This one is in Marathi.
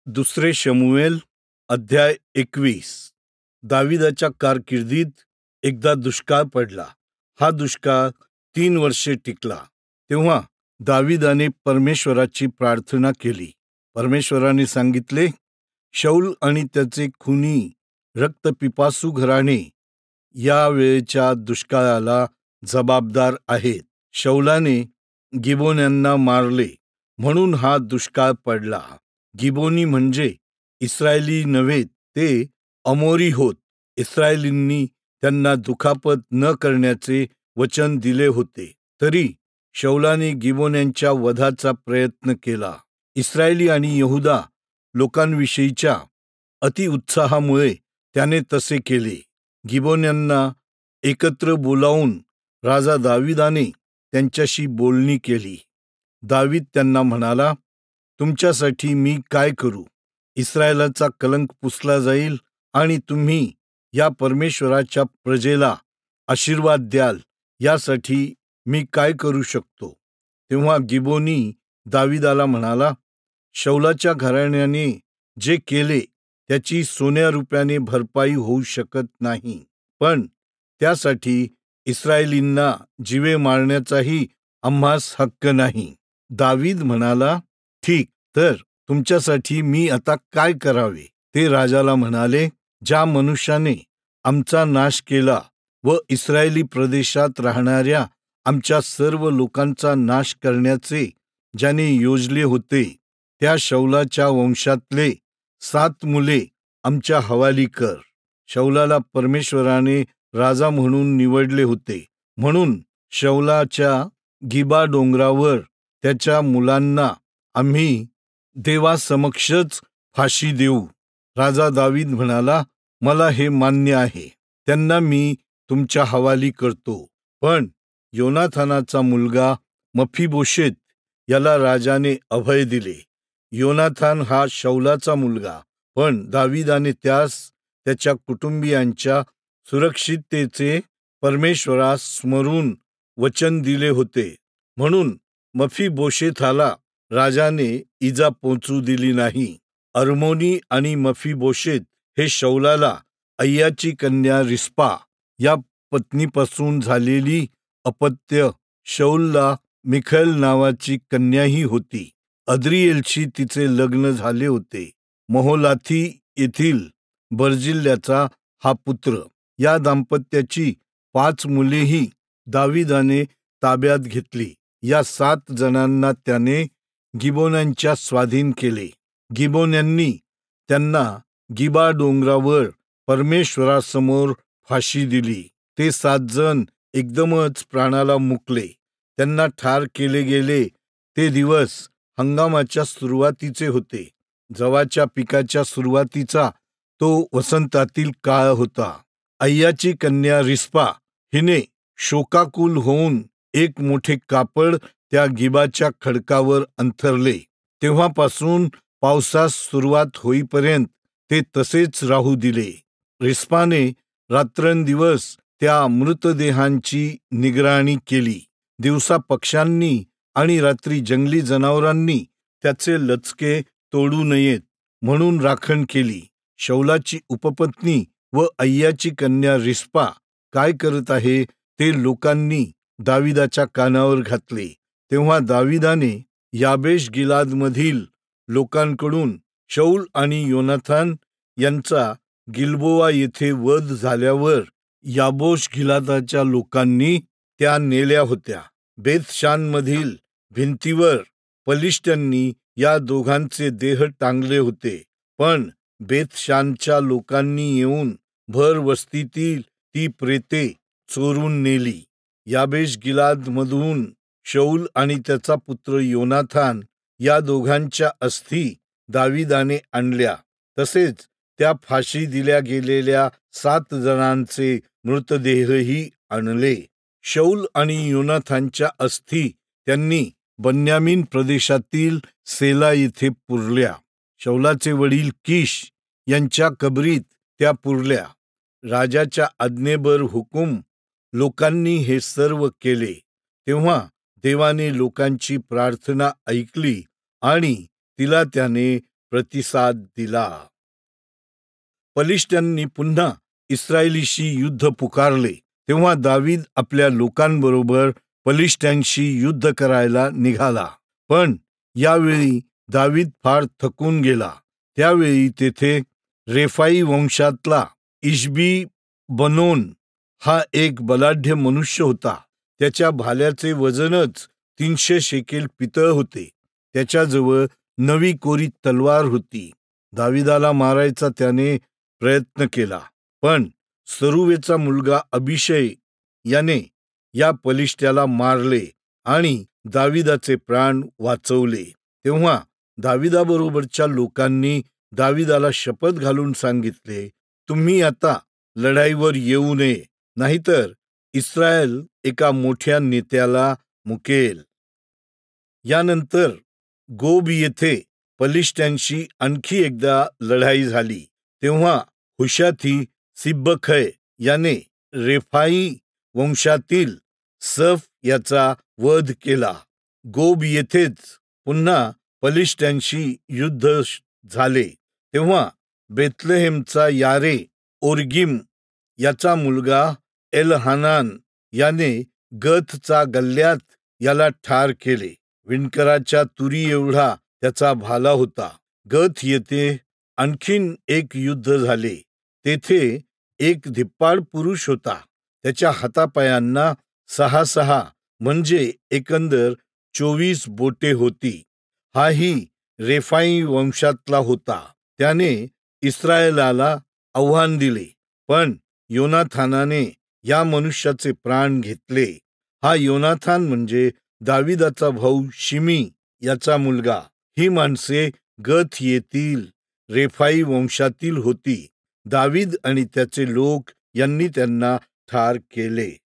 दुसरे शमूएल अध्याय 21. दाविदाच्या कारकिर्दीत एकदा दुष्काळ पडला. हा दुष्काळ 3 वर्षे टिकला. तेव्हा दाविदाने परमेश्वराची प्रार्थना केली. परमेश्वराने सांगितले, शौल आणि त्याचे खुनी रक्तपिपासू घराणे या वेळेच्या दुष्काळाला जबाबदार आहेत. शौलाने गिबोन्यांना मारले म्हणून हा दुष्काळ पडला. गिबोनी म्हणजे इस्रायली नव्हे, ते अमोरी होत. इस्रायलींनी त्यांना दुखापत न करण्याचे वचन दिले होते. तरी शौलाने गिबोन्यांच्या वधाचा प्रयत्न केला. इस्रायली आणि यहुदा लोकांविषयीच्या अतिउत्साहामुळे त्याने तसे केले. गिबोन्यांना एकत्र बोलावून राजा दाविदाने त्यांच्याशी बोलणी केली. दावीद त्यांना म्हणाला, तुमच्यासाठी मी काय करू? इस्रायलाचा कलंक पुसला जाईल आणि तुम्ही या परमेश्वराच्या प्रजेला आशीर्वाद द्याल, यासाठी मी काय करू शकतो? तेव्हा गिबोनी दाविदाला म्हणाला, शौलाच्या घराण्याने जे केले त्याची सोन्या रुपयाने भरपाई होऊ शकत नाही, पण त्यासाठी इस्रायलींना जीवे मारण्याचाही आम्हास हक्क नाही. दावीद म्हणाला, ठीक, तर तुमच्यासाठी मी आता काय करावे? ते राजाला म्हणाले, ज्या मनुष्याने आमचा नाश केला व इस्रायली प्रदेशात राहणाऱ्या आमच्या सर्व लोकांचा नाश करण्याचे ज्याने योजले होते, त्या शौलाच्या वंशातले 7 मुले आमच्या हवाली कर. शौलाला परमेश्वराने राजा म्हणून निवडले होते, म्हणून शौलाच्या गिबा डोंगरावर त्याच्या मुलांना आम्ही देवासमक्षच फाशी देऊ. राजा दावीद म्हणाला, मला हे मान्य आहे, त्यांना मी तुमच्या हवाली करतो. पण योनाथानाचा मुलगा मफीबोशेत याला राजाने अभय दिले. योनाथान हा शौलाचा मुलगा, पण दाविदाने त्यास त्याच्या कुटुंबियांच्या सुरक्षिततेचे परमेश्वरास स्मरून वचन दिले होते, म्हणून मफीबोशेथाला राजाने इजा पोचू दिली नाही. अर्मोनी आणि मफीबोशेत हे शौलाला अय्याची कन्या रिस्पा या पत्नीपासून झालेली अपत्य. शौलला मिखल नावाची कन्याही होती. अद्रिएलशी तिचे लग्न झाले होते. मोहोलाथी येथील बर्जिल्ल्याचा हा पुत्र. या दाम्पत्याची 5 मुलेही दाविदाने ताब्यात घेतली. या 7 जणांना त्याने गिबोन्यांच्या स्वाधीन केले. गिबोन्यांनी त्यांना गिबा डोंगरावर परमेश्वरासमोर फाशी दिली. ते 7 जण एकदमच प्राणाला मुकले. त्यांना ठार केले गेले. ते दिवस हंगामाच्या सुरुवातीचे होते. जवाच्या पिकाच्या सुरुवातीचा तो वसंतातील काळ होता. अय्याची कन्या रिस्पा हिने शोकाकुल होऊन एक मोठे कापड त्या गिबाच्या खडकावर अंथरले. तेव्हापासून पावसास सुरुवात होईपर्यंत ते तसेच राहू दिले. रिस्पाने रात्रंदिवस त्या मृतदेहांची निगराणी केली. दिवसा पक्ष्यांनी आणि रात्री जंगली जनावरांनी त्याचे लचके तोडू नयेत म्हणून राखण केली. शौलाची उपपत्नी व अय्याची कन्या रिस्पा काय करत आहे ते लोकांनी दाविदाच्या कानावर घातले. तेव्हा दाविदाने याबेश गिलादमधील लोकांकडून शौल आणि योनाथान यांचा गिल्बोआ येथे वध झाल्यावर याबोश गिलादाच्या लोकांनी त्या नेल्या होत्या. बेतशानमधील भिंतीवर पलिष्ट्यांनी या दोघांचे देह टांगले होते, पण बेतशानच्या लोकांनी येऊन भर वस्तीतील ती प्रेते चोरून नेली. याबेश गिलादमधून शौल आणि त्याचा पुत्र योनाथान या दोघांच्या अस्थी दाविदाने आणल्या. तसेच त्या फाशी दिल्या गेलेल्या 7 जणांचे मृतदेहही आणले. शौल आणि योनाथानच्या अस्थी त्यांनी बन्यामीन प्रदेशातील सेला येथे पुरल्या. शौलाचे वडील कीश यांच्या कबरीत त्या पुरल्या. राजाच्या आज्ञेवर हुकूम लोकांनी हे सर्व केले. तेव्हा देवाने लोकांची प्रार्थना ऐकली आणि तिला त्याने प्रतिसाद दिला. फलिस्त्यांनी पुन्हा इस्रायलीशी युद्ध पुकारले. तेव्हा दावीद आपल्या लोकांबरोबर फलिस्त्यांशी युद्ध करायला निघाला. पण यावेळी दावीद फार थकून गेला. त्यावेळी तेथे रेफाई वंशातला इशबी बनोन हा एक बलाढ्य मनुष्य होता. त्याच्या भाल्याचे वजनच 300 शेकेल पितळ होते. त्याच्याजवळ नवी कोरी तलवार होती. दाविदाला मारायचा त्याने प्रयत्न केला, पण सरुवेचा मुलगा अभिषय याने या फलिस्त्याला मारले आणि दाविदाचे प्राण वाचवले. तेव्हा दाविदाबरोबरच्या लोकांनी दाविदाला शपथ घालून सांगितले, तुम्ही आता लढाईवर येऊ नये, नाहीतर इस्रायल एका मोठ्या नेत्याला मुकेल. यानंतर गोब येथे फलिस्त्यांशी आणखी एकदा लढाई झाली. तेव्हा हुशाथी सिब्बखय याने रेफाई वंशातील सफ याचा वध केला. गोब येथेच पुन्हा फलिस्त्यांशी युद्ध झाले. तेव्हा बेथलेहेमचा यारे ओरगिम याचा मुलगा एलहानान याने गथचा गल्ल्यात याला ठार केले. विणकराच्या तुरी एवढा त्याचा भाला होता. गथ येथे आणखीन एक युद्ध झाले. तेथे एक धिप्पाड पुरुष होता. त्याच्या हातापायांना 6 म्हणजे एकंदर 24 बोटे होती. हाही रेफाई वंशातला होता. त्याने इस्रायलाला आव्हान दिले, पण योनाथानाने या मनुष्याचे प्राण घेतले. हा योनाथान म्हणजे दाविदाचा भाऊ शिमी याचा मुलगा. ही माणसे गथ येथील रेफाई वंशातील होती. दावीद आणि त्याचे लोक यांनी त्यांना ठार केले.